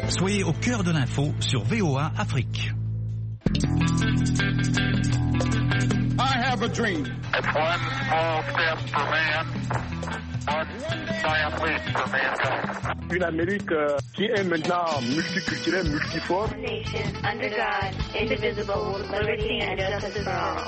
Soyez au cœur de l'info sur VOA Afrique. I have a dream. It's one small step for man, one giant leap for mankind. Une Amérique qui est maintenant multiculturelle, multiforme. Nation under God, indivisible, with liberty and justice for all.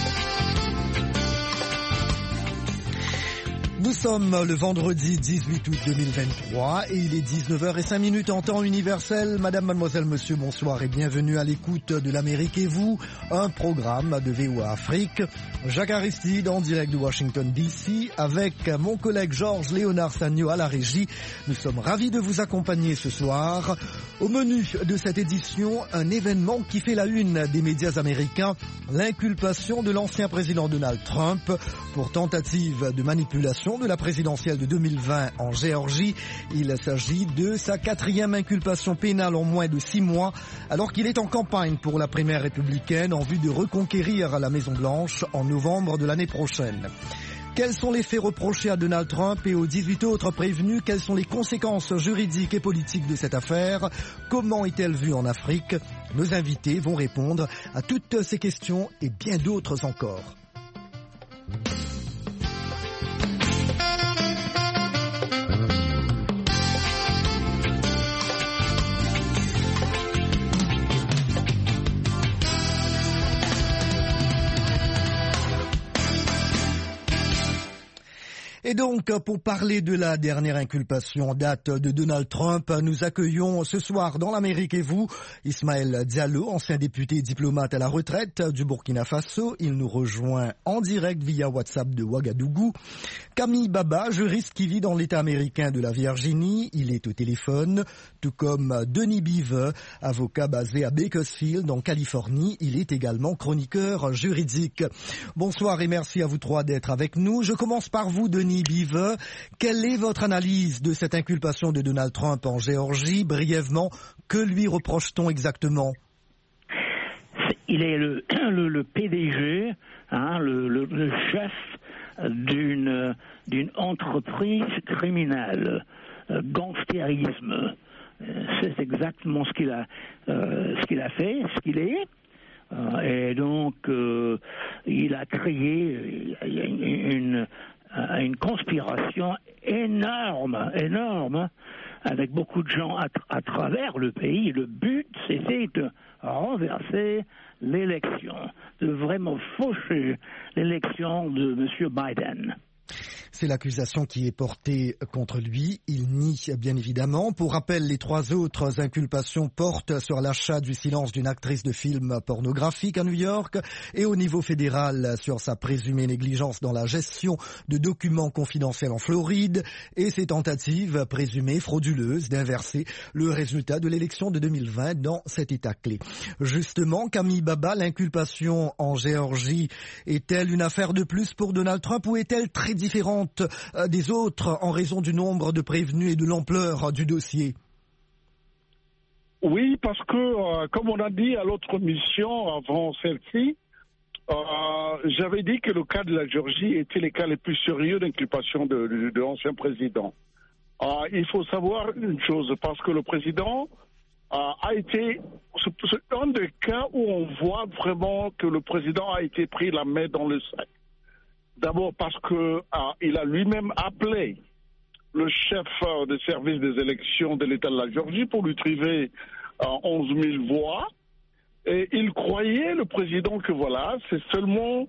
Nous sommes le vendredi 18 août 2023 et il est 19h05 en temps universel. Madame, mademoiselle, monsieur, bonsoir et bienvenue à l'écoute de l'Amérique et vous, un programme de VOA Afrique. Jacques Aristide en direct de Washington DC avec mon collègue Georges Léonard Sagno à la régie. Nous sommes ravis de vous accompagner ce soir. Au menu de cette édition, un événement qui fait la une des médias américains, l'inculpation de l'ancien président Donald Trump pour tentative de manipulation de la présidentielle de 2020 en Géorgie. Il s'agit de sa 4e inculpation pénale en moins de 6 mois, alors qu'il est en campagne pour la primaire républicaine en vue de reconquérir la Maison-Blanche en novembre de l'année prochaine. Quels sont les faits reprochés à Donald Trump et aux 18 autres prévenus? Quelles sont les conséquences juridiques et politiques de cette affaire? Comment est-elle vue en Afrique? Nos invités vont répondre à toutes ces questions et bien d'autres encore. Et donc, pour parler de la dernière inculpation en date de Donald Trump, nous accueillons ce soir dans l'Amérique et vous, Ismaël Diallo, ancien député et diplomate à la retraite du Burkina Faso. Il nous rejoint en direct via WhatsApp de Ouagadougou. Camille Baba, juriste qui vit dans l'État américain de la Virginie. Il est au téléphone, tout comme Denis Biveux, avocat basé à Bakersfield, en Californie. Il est également chroniqueur juridique. Bonsoir et merci à vous trois d'être avec nous. Je commence par vous, Denis Biveux. Quelle est votre analyse de cette inculpation de Donald Trump en Géorgie? Brièvement, que lui reproche-t-on exactement? Il est le PDG, le chef d'une entreprise criminelle, gangstérisme. C'est exactement ce qu'il a fait, ce qu'il est. Et donc, il a créé une conspiration énorme, avec beaucoup de gens à travers le pays. Le but, c'était de renverser l'élection, de vraiment faucher l'élection de M. Biden. C'est l'accusation qui est portée contre lui. Il nie bien évidemment. Pour rappel, les 3 autres inculpations portent sur l'achat du silence d'une actrice de film pornographique à New York et au niveau fédéral sur sa présumée négligence dans la gestion de documents confidentiels en Floride et ses tentatives présumées frauduleuses d'inverser le résultat de l'élection de 2020 dans cet État clé. Justement, Camille Baba, l'inculpation en Géorgie est-elle une affaire de plus pour Donald Trump ou est-elle très différente des autres en raison du nombre de prévenus et de l'ampleur du dossier? Oui, parce que, comme on a dit à l'autre mission avant celle-ci, j'avais dit que le cas de la Géorgie était les cas les plus sérieux d'inculpation de l'ancien président. Il faut savoir une chose, parce que le président a été... C'est un des cas où on voit vraiment que le président a été pris la main dans le sac. D'abord parce que il a lui-même appelé le chef de service des élections de l'État de la Géorgie pour lui priver 11 000 voix. Et il croyait, le président, que voilà, c'est seulement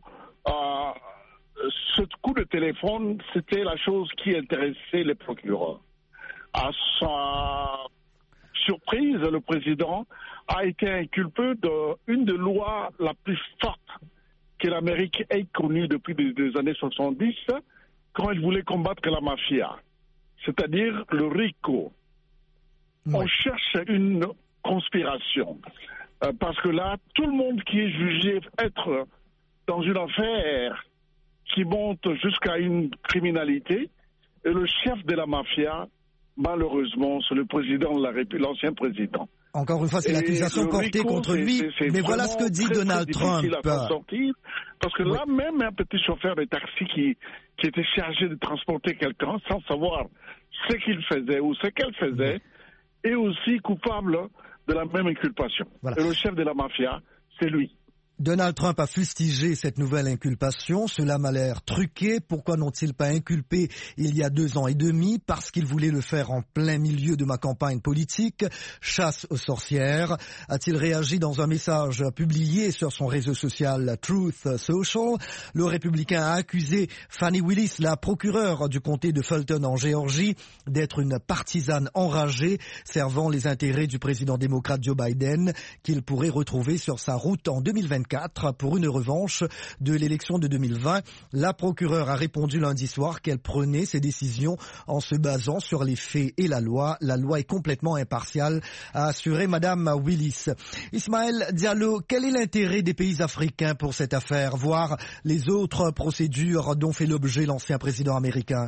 ce coup de téléphone, c'était la chose qui intéressait les procureurs. À sa surprise, le président a été inculpé d'une des lois la plus forte que l'Amérique ait connue depuis les années 70, quand il voulait combattre la mafia, c'est-à-dire le RICO. Oui. On cherche une conspiration, parce que là, tout le monde qui est jugé être dans une affaire qui monte jusqu'à une criminalité, et le chef de la mafia, malheureusement, c'est le président de la République, l'ancien président. Encore une fois, c'est l'accusation portée contre lui, mais voilà ce que dit Donald Trump. Parce que là, même un petit chauffeur de taxi qui était chargé de transporter quelqu'un sans savoir ce qu'il faisait ou ce qu'elle faisait, est aussi coupable de la même inculpation. Voilà. Et le chef de la mafia, c'est lui. Donald Trump a fustigé cette nouvelle inculpation. Cela m'a l'air truqué. Pourquoi n'ont-ils pas inculpé il y a 2 ans et demi? Parce qu'ils voulaient le faire en plein milieu de ma campagne politique. Chasse aux sorcières. A-t-il réagi dans un message publié sur son réseau social Truth Social? Le républicain a accusé Fani Willis, la procureure du comté de Fulton en Géorgie, d'être une partisane enragée servant les intérêts du président démocrate Joe Biden, qu'il pourrait retrouver sur sa route en 2024 pour une revanche de l'élection de 2020. La procureure a répondu lundi soir qu'elle prenait ses décisions en se basant sur les faits et la loi. La loi est complètement impartiale, a assuré Madame Willis. Ismaël Diallo, quel est l'intérêt des pays africains pour cette affaire, voire les autres procédures dont fait l'objet l'ancien président américain?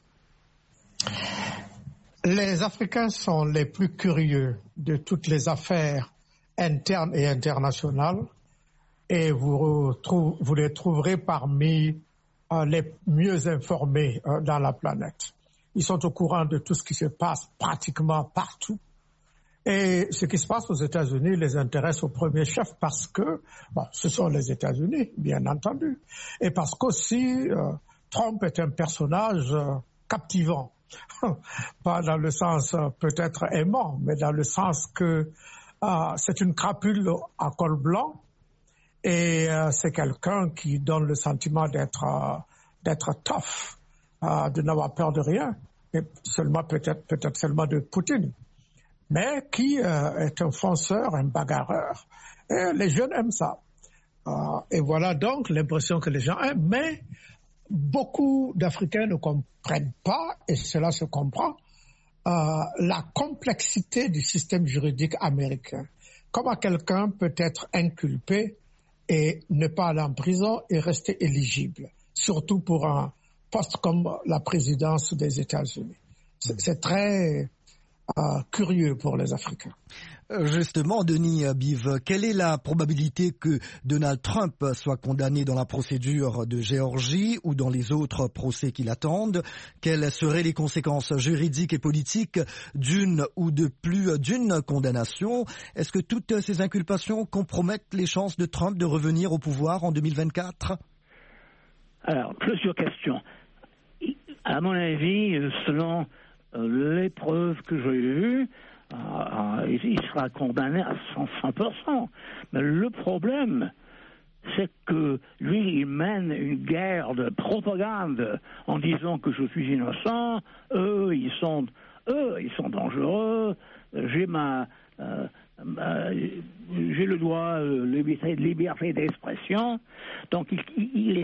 Les Africains sont les plus curieux de toutes les affaires internes et internationales. Et vous les trouverez parmi les mieux informés dans la planète. Ils sont au courant de tout ce qui se passe pratiquement partout. Et ce qui se passe aux États-Unis les intéresse au premier chef parce que ce sont les États-Unis, bien entendu. Et parce qu'aussi, Trump est un personnage captivant. Pas dans le sens peut-être aimant, mais dans le sens que c'est une crapule à col blanc. Et c'est quelqu'un qui donne le sentiment d'être tough, de n'avoir peur de rien, et seulement peut-être seulement de Poutine, mais qui est un fonceur, un bagarreur. Et les jeunes aiment ça. Et voilà donc l'impression que les gens aiment. Mais beaucoup d'Africains ne comprennent pas, et cela se comprend, la complexité du système juridique américain. Comment quelqu'un peut être inculpé et ne pas aller en prison et rester éligible, surtout pour un poste comme la présidence des États-Unis. C'est très curieux pour les Africains. Justement, Denis Biv, quelle est la probabilité que Donald Trump soit condamné dans la procédure de Géorgie ou dans les autres procès qui l'attendent? Quelles seraient les conséquences juridiques et politiques d'une ou de plus d'une condamnation? Est-ce que toutes ces inculpations compromettent les chances de Trump de revenir au pouvoir en 2024? Alors, plusieurs questions. À mon avis, selon les preuves que j'ai vues, il sera condamné à 100%. Mais le problème, c'est que lui, il mène une guerre de propagande en disant que je suis innocent, eux, ils sont dangereux, j'ai le droit, liberté d'expression. Donc il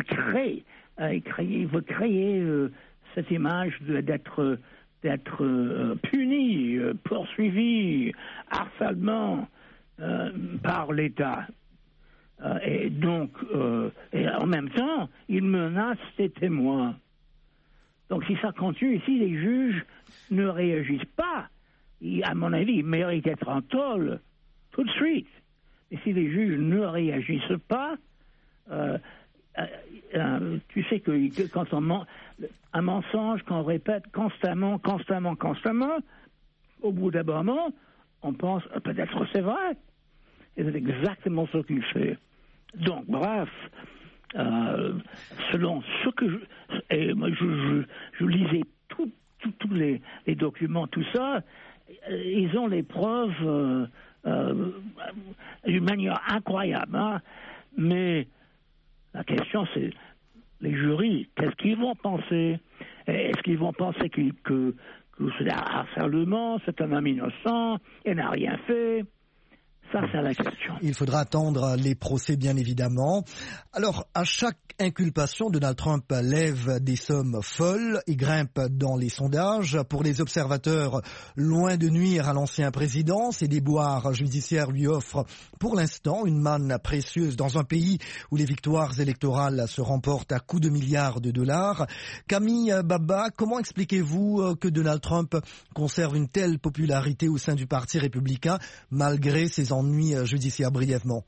veut créer cette image d'être puni, poursuivi, harcèlement par l'État. Et donc, et en même temps, il menace ses témoins. Donc si ça continue, si les juges ne réagissent pas, à mon avis, il mérite d'être en tôle tout de suite. Et si les juges ne réagissent pas, tu sais que quand un mensonge qu'on répète constamment, au bout d'un moment, on pense peut-être c'est vrai. Et c'est exactement ce qu'il fait. Donc, bref, selon ce que je lisais tous les documents, tout ça, ils ont les preuves d'une manière incroyable. Hein? Mais la question, c'est les jurys, qu'est-ce qu'ils vont penser? Est-ce qu'ils vont penser que c'est un harcèlement, c'est un homme innocent, il n'a rien fait? Ça, c'est la question. Il faudra attendre les procès, bien évidemment. Alors, à chaque inculpation, Donald Trump lève des sommes folles et grimpe dans les sondages. Pour les observateurs, loin de nuire à l'ancien président, ces déboires judiciaires lui offrent pour l'instant une manne précieuse dans un pays où les victoires électorales se remportent à coups de milliards de dollars. Camille Baba, comment expliquez-vous que Donald Trump conserve une telle popularité au sein du Parti républicain malgré ses ennuis judiciaires? Brièvement.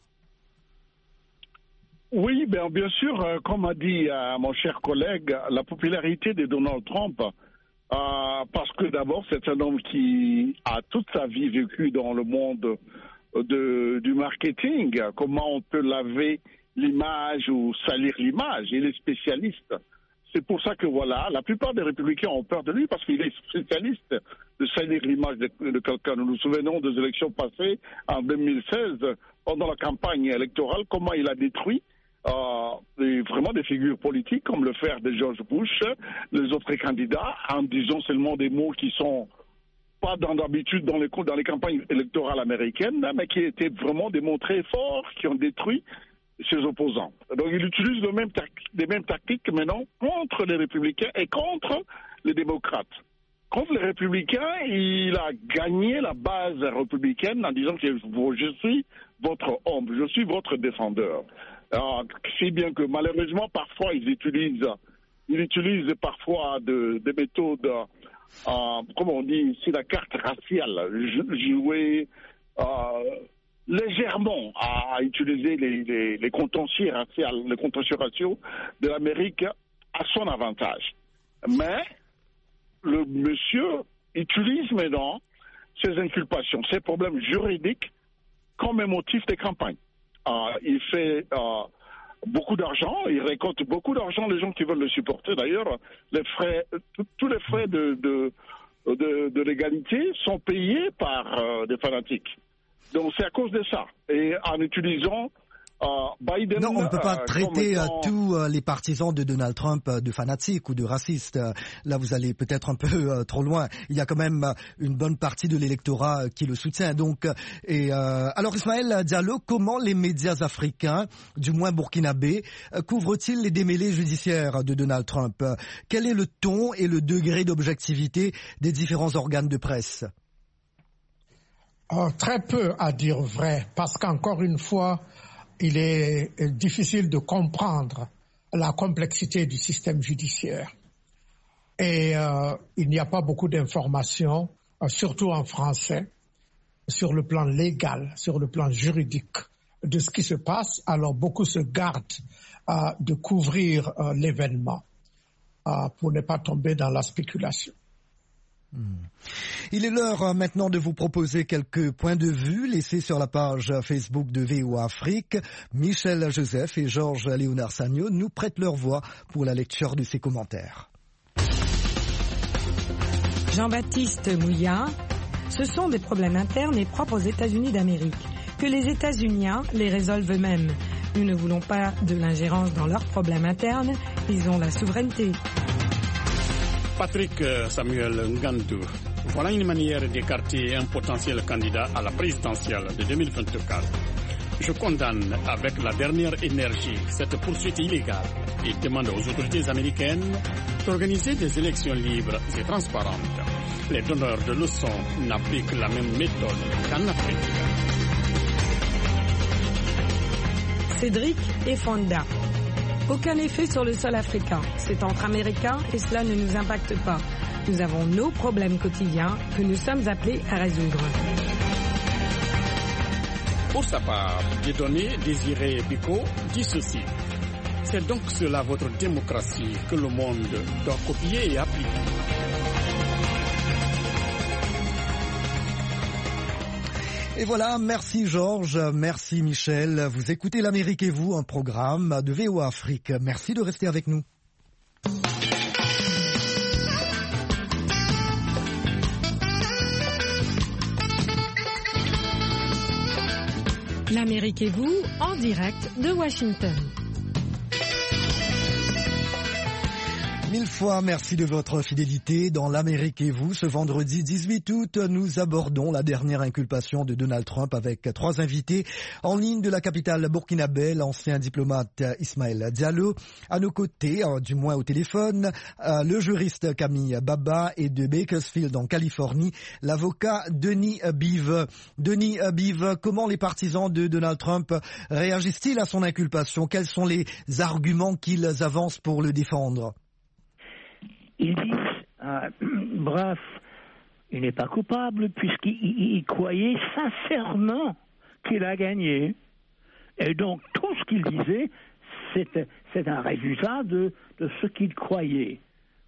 Oui, bien sûr, comme a dit mon cher collègue, la popularité de Donald Trump parce que d'abord, c'est un homme qui a toute sa vie vécu dans le monde du marketing. Comment on peut laver l'image ou salir l'image. Il est spécialiste. C'est pour ça que voilà, la plupart des républicains ont peur de lui parce qu'il est spécialiste de salir l'image de quelqu'un. Nous nous souvenons des élections passées en 2016, pendant la campagne électorale, comment il a détruit vraiment des figures politiques comme le frère de George Bush, les autres candidats, en disant seulement des mots qui sont pas d'habitude dans les campagnes électorales américaines, mais qui étaient vraiment des mots très forts, qui ont détruit ses opposants. Donc il utilise les mêmes tactiques maintenant contre les républicains et contre les démocrates. Contre les républicains, il a gagné la base républicaine en disant que je suis votre homme, je suis votre défendeur. Alors, c'est bien que malheureusement, parfois, ils utilisent parfois des méthodes, comment on dit, c'est la carte raciale, jouer légèrement à utiliser les contentieux raciaux de l'Amérique à son avantage. Mais le monsieur utilise maintenant ces inculpations, ces problèmes juridiques comme un motif de campagne. Il fait beaucoup d'argent, il récolte beaucoup d'argent, les gens qui veulent le supporter. D'ailleurs, tous les frais de l'égalité sont payés par des fanatiques. Donc c'est à cause de ça. Et en utilisant Biden... Non, on ne peut pas traiter tous les partisans de Donald Trump de fanatiques ou de racistes. Là, vous allez peut-être un peu trop loin. Il y a quand même une bonne partie de l'électorat qui le soutient. Donc, alors, Ismaël Diallo, comment les médias africains, du moins burkinabés, couvrent-ils les démêlés judiciaires de Donald Trump? Quel est le ton et le degré d'objectivité des différents organes de presse? Très peu, à dire vrai, parce qu'encore une fois, il est difficile de comprendre la complexité du système judiciaire. Et il n'y a pas beaucoup d'informations, surtout en français, sur le plan légal, sur le plan juridique de ce qui se passe. Alors beaucoup se gardent de couvrir l'événement pour ne pas tomber dans la spéculation. Il est l'heure maintenant de vous proposer quelques points de vue laissés sur la page Facebook de VOA Afrique. Michel Joseph et Georges Léonard Sagno nous prêtent leur voix pour la lecture de ces commentaires. Jean-Baptiste Mouillard, ce sont des problèmes internes et propres aux États-Unis d'Amérique. Que les États-Uniens les résolvent eux-mêmes. Nous ne voulons pas de l'ingérence dans leurs problèmes internes, ils ont la souveraineté. Patrick Samuel Ngandou, voilà une manière d'écarter un potentiel candidat à la présidentielle de 2024. Je condamne avec la dernière énergie cette poursuite illégale et demande aux autorités américaines d'organiser des élections libres et transparentes. Les donneurs de leçons n'appliquent la même méthode qu'en Afrique. Cédric et Fonda. Aucun effet sur le sol africain. C'est entre Américains et cela ne nous impacte pas. Nous avons nos problèmes quotidiens que nous sommes appelés à résoudre. Pour sa part, Dieudonné Désiré Biko dit ceci. C'est donc cela votre démocratie que le monde doit copier et appliquer. Et voilà, merci Georges, merci Michel. Vous écoutez l'Amérique et vous, un programme de VOA Afrique. Merci de rester avec nous. L'Amérique et vous, en direct de Washington. Mille fois merci de votre fidélité. Dans l'Amérique et vous, ce vendredi 18 août, nous abordons la dernière inculpation de Donald Trump avec 3 invités. En ligne de la capitale burkinabé, l'ancien diplomate Ismaël Diallo. À nos côtés, du moins au téléphone, le juriste Camille Baba et de Bakersfield en Californie, l'avocat Denis Bive. Denis Bive, comment les partisans de Donald Trump réagissent-ils à son inculpation? Quels sont les arguments qu'ils avancent pour le défendre? Ils disent, bref, il n'est pas coupable puisqu'il croyait sincèrement qu'il a gagné. Et donc, tout ce qu'il disait, c'est un résultat de ce qu'il croyait.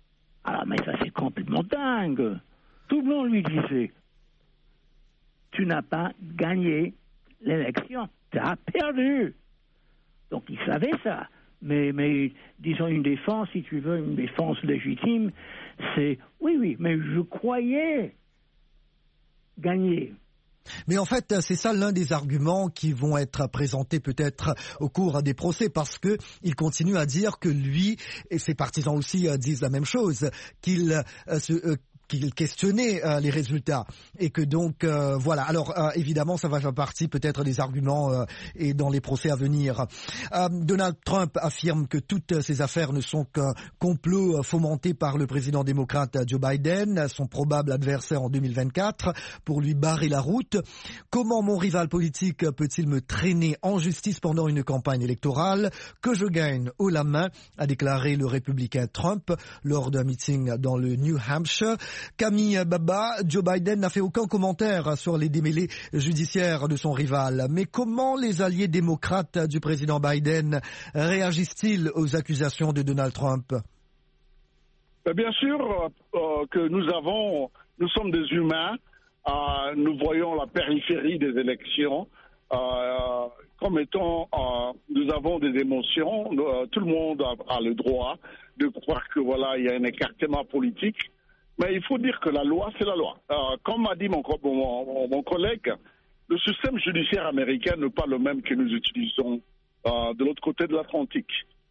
Alors, mais ça, c'est complètement dingue. Tout le monde lui disait, tu n'as pas gagné l'élection, tu as perdu. Donc, il savait ça. Mais disons une défense, si tu veux, une défense légitime, c'est oui, mais je croyais gagner. Mais en fait, c'est ça l'un des arguments qui vont être présentés peut-être au cours des procès, parce que il continue à dire que lui et ses partisans aussi disent la même chose, qu'il questionnait les résultats et que donc voilà. Alors évidemment, ça va faire partie peut-être des arguments et dans les procès à venir. Donald Trump affirme que toutes ces affaires ne sont qu'un complot fomenté par le président démocrate Joe Biden, son probable adversaire en 2024, pour lui barrer la route. Comment mon rival politique peut-il me traîner en justice pendant une campagne électorale? Que je gagne haut la main, a déclaré le républicain Trump lors d'un meeting dans le New Hampshire. Camille Baba, Joe Biden n'a fait aucun commentaire sur les démêlés judiciaires de son rival. Mais comment les alliés démocrates du président Biden réagissent-ils aux accusations de Donald Trump? Bien sûr que nous sommes des humains, nous voyons la périphérie des élections comme étant, nous avons des émotions, tout le monde a le droit de croire que voilà, il y a un écartement politique. Mais il faut dire que la loi, c'est la loi. Comme m'a dit mon collègue, le système judiciaire américain n'est pas le même que nous utilisons de l'autre côté de l'Atlantique.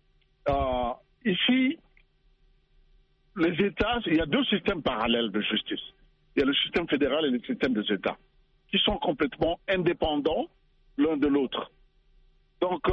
Ici, les États, il y a deux systèmes parallèles de justice. Il y a le système fédéral et le système des États, qui sont complètement indépendants l'un de l'autre. Donc,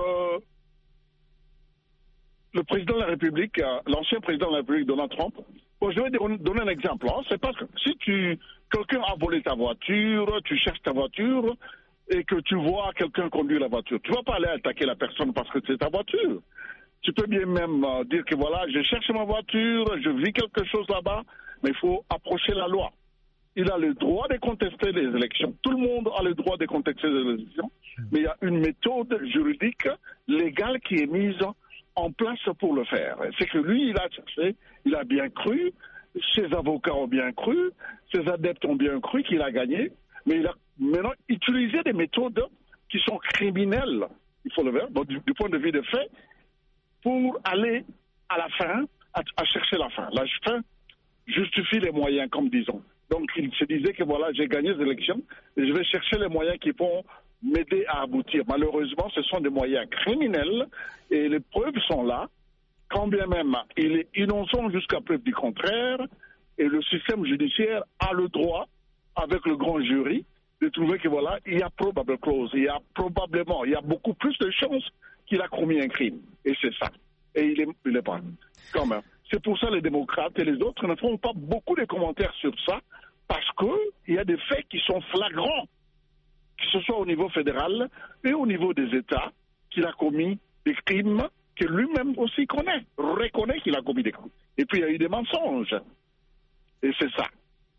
le président de la République, l'ancien président de la République, Donald Trump, bon, je vais donner un exemple. C'est parce que si quelqu'un a volé ta voiture, tu cherches ta voiture et que tu vois quelqu'un conduire la voiture, tu ne vas pas aller attaquer la personne parce que c'est ta voiture. Tu peux bien même dire que voilà, je cherche ma voiture, je vis quelque chose là-bas, mais il faut approcher la loi. Il a le droit de contester les élections. Tout le monde a le droit de contester les élections, mais il y a une méthode juridique, légale qui est mise en place pour le faire. C'est que lui, il a cherché, il a bien cru, ses avocats ont bien cru, ses adeptes ont bien cru qu'il a gagné, mais il a maintenant utilisé des méthodes qui sont criminelles, il faut le faire, donc, du point de vue des faits, pour aller à la fin, à chercher la fin. La fin justifie les moyens, comme disons. Donc il se disait que voilà, j'ai gagné les élections et je vais chercher les moyens qui vont m'aider à aboutir. Malheureusement, ce sont des moyens criminels et les preuves sont là. Quand bien même il est innocent jusqu'à preuve du contraire, et le système judiciaire a le droit, avec le grand jury, de trouver que voilà, il y a probable cause, il y a beaucoup plus de chances qu'il a commis un crime. Et c'est ça. Et il est pas. Quand même. C'est pour ça que les démocrates et les autres ne font pas beaucoup de commentaires sur ça, parce qu'il y a des faits qui sont flagrants, que ce soit au niveau fédéral et au niveau des États, qu'il a commis des crimes que lui-même aussi reconnaît qu'il a commis des crimes. Et puis il y a eu des mensonges. Et c'est ça.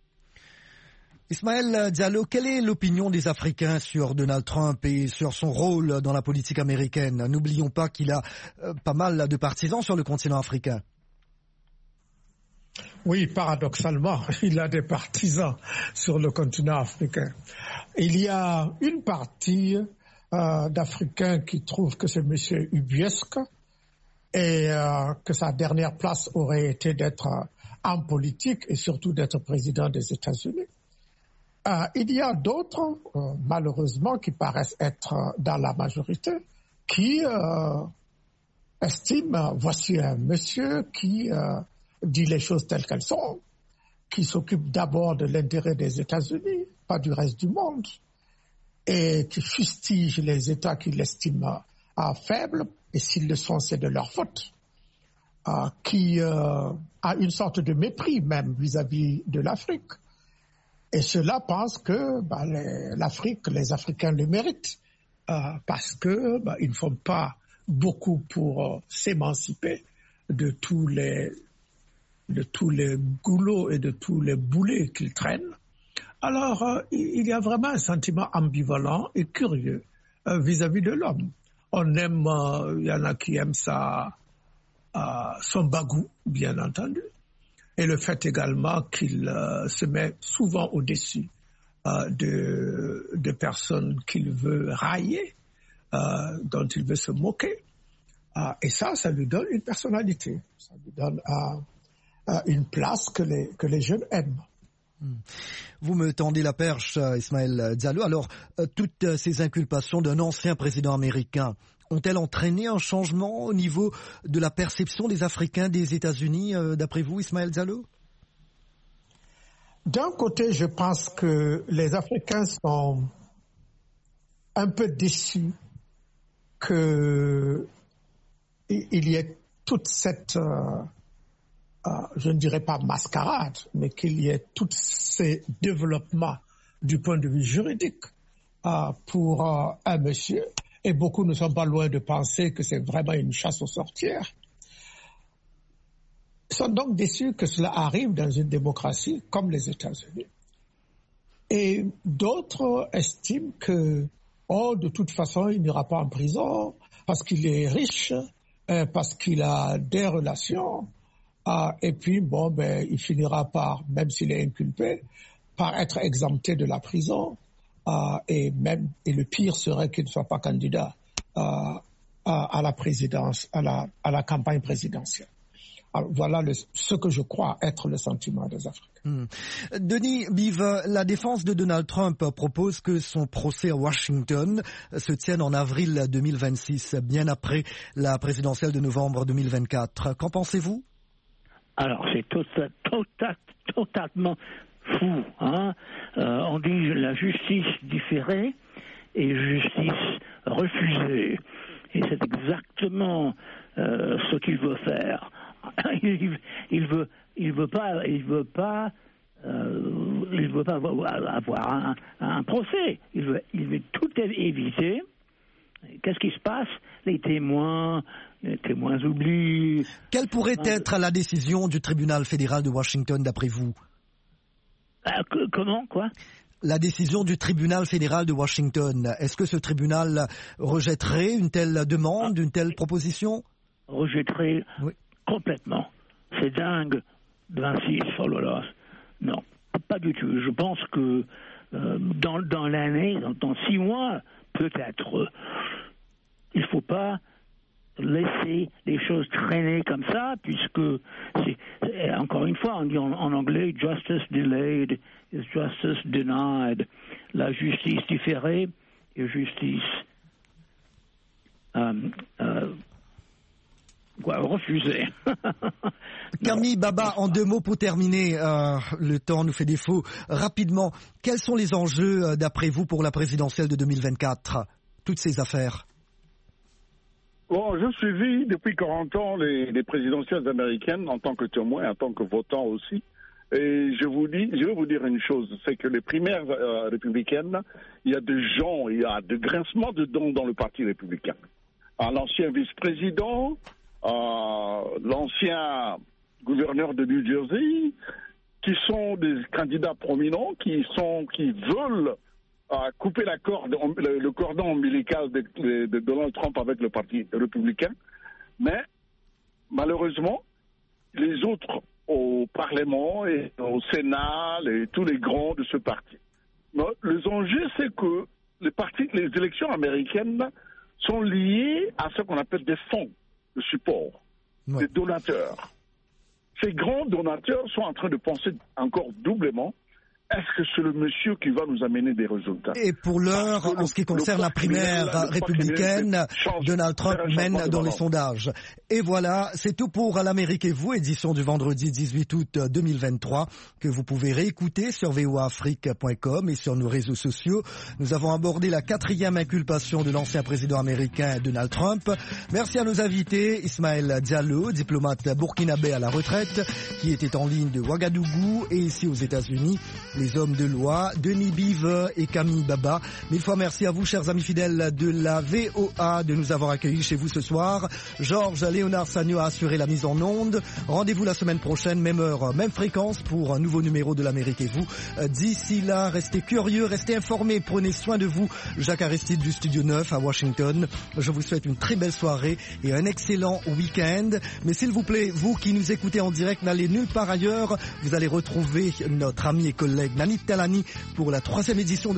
Ismaël Diallo, quelle est l'opinion des Africains sur Donald Trump et sur son rôle dans la politique américaine? N'oublions pas qu'il a pas mal de partisans sur le continent africain. Oui, paradoxalement, il a des partisans sur le continent africain. Il y a une partie d'Africains qui trouvent que c'est M. ubuesque et que sa dernière place aurait été d'être en politique et surtout d'être président des États-Unis. Il y a d'autres, malheureusement, qui paraissent être dans la majorité, qui estiment, voici un monsieur qui dit les choses telles qu'elles sont, qui s'occupe d'abord de l'intérêt des États-Unis, pas du reste du monde, et qui fustige les États qu'il estime faibles, et s'ils le sont, c'est de leur faute, qui a une sorte de mépris même vis-à-vis de l'Afrique. Et ceux-là pensent que l'Afrique, les Africains le méritent, parce que ils ne font pas beaucoup pour s'émanciper de tous les goulots et de tous les boulets qu'ils traînent. Alors, il y a vraiment un sentiment ambivalent et curieux vis-à-vis de l'homme. On aime, il y en a qui aiment son bagou, bien entendu. et le fait également qu'il se met souvent au-dessus de personnes qu'il veut railler, dont il veut se moquer. Et ça lui donne une personnalité, ça lui donne une place que les jeunes aiment. Vous me tendez la perche, Ismaël Diallo. Alors, toutes ces inculpations d'un ancien président américain ont-elles entraîné un changement au niveau de la perception des Africains des États-Unis, d'après vous, Ismaël Diallo? D'un côté, je pense que les Africains sont un peu déçus qu'il y ait toute cette... je ne dirais pas mascarade, mais qu'il y ait tous ces développements du point de vue juridique pour un monsieur. Et beaucoup ne sont pas loin de penser que c'est vraiment une chasse aux sorcières. Ils sont donc déçus que cela arrive dans une démocratie comme les États-Unis. Et d'autres estiment que, de toute façon, il n'ira pas en prison parce qu'il est riche, parce qu'il a des relations. Et puis, il finira par, même s'il est inculpé, par être exempté de la prison. Et le pire serait qu'il ne soit pas candidat à la présidence, à la campagne présidentielle. Alors, voilà ce que je crois être le sentiment des Africains. Denis Bive, la défense de Donald Trump propose que son procès à Washington se tienne en avril 2026, bien après la présidentielle de novembre 2024. Qu'en pensez-vous? Alors, c'est totalement fou. On dit la justice différée et justice refusée. Et c'est exactement ce qu'il veut faire. Il veut pas avoir un procès. Il veut tout éviter. Qu'est-ce qui se passe? Les témoins oublient. Quelle pourrait être la décision du tribunal fédéral de Washington d'après vous? Comment, quoi? La décision du tribunal fédéral de Washington. Est-ce que ce tribunal rejetterait une telle demande, une telle proposition? Rejetterait complètement. C'est dingue, 26, oh là là. Non, pas du tout. Je pense que dans l'année, dans 6 mois, peut-être, il ne faut pas laisser les choses traîner comme ça, puisque, encore une fois, on dit en anglais, justice delayed is justice denied. La justice différée est justice refusée. Camille Baba, en 2 mots pour terminer, le temps nous fait défaut. Rapidement, quels sont les enjeux, d'après vous, pour la présidentielle de 2024? Toutes ces affaires. Bon, je suivis depuis 40 ans les présidentielles américaines en tant que témoin, en tant que votant aussi. Et je vais vous dire une chose, c'est que les primaires républicaines, il y a des gens, il y a des grincements de dents dans le parti républicain. L'ancien vice-président, l'ancien gouverneur de New Jersey, qui sont des candidats prominents, qui veulent couper le cordon ombilical de Donald Trump avec le parti républicain. Mais malheureusement, les autres au Parlement et au Sénat, tous les grands de ce parti. Les enjeux, c'est que les élections américaines sont liées à ce qu'on appelle des fonds de support, des donateurs. Ces grands donateurs sont en train de penser encore doublement, est-ce que c'est le monsieur qui va nous amener des résultats? Et pour l'heure, en ce qui concerne la primaire républicaine, Donald Trump mène dans les sondages. Et voilà, c'est tout pour l'Amérique et vous, édition du vendredi 18 août 2023, que vous pouvez réécouter sur voaafrique.com et sur nos réseaux sociaux. Nous avons abordé la 4e inculpation de l'ancien président américain Donald Trump. Merci à nos invités, Ismaël Diallo, diplomate burkinabé à la retraite, qui était en ligne de Ouagadougou et ici aux États-Unis, les hommes de loi, Denis Bive et Camille Baba. Mille fois merci à vous, chers amis fidèles de la VOA, de nous avoir accueillis chez vous ce soir. Georges Léonard Sagno a assuré la mise en onde. Rendez-vous la semaine prochaine, même heure, même fréquence pour un nouveau numéro de l'Amérique et vous. D'ici là, restez curieux, restez informés, prenez soin de vous. Jacques Aristide du Studio 9 à Washington. Je vous souhaite une très belle soirée et un excellent week-end. Mais s'il vous plaît, vous qui nous écoutez en direct, n'allez nulle part ailleurs. Vous allez retrouver notre ami et collègue Nanit Talani pour la 3e édition de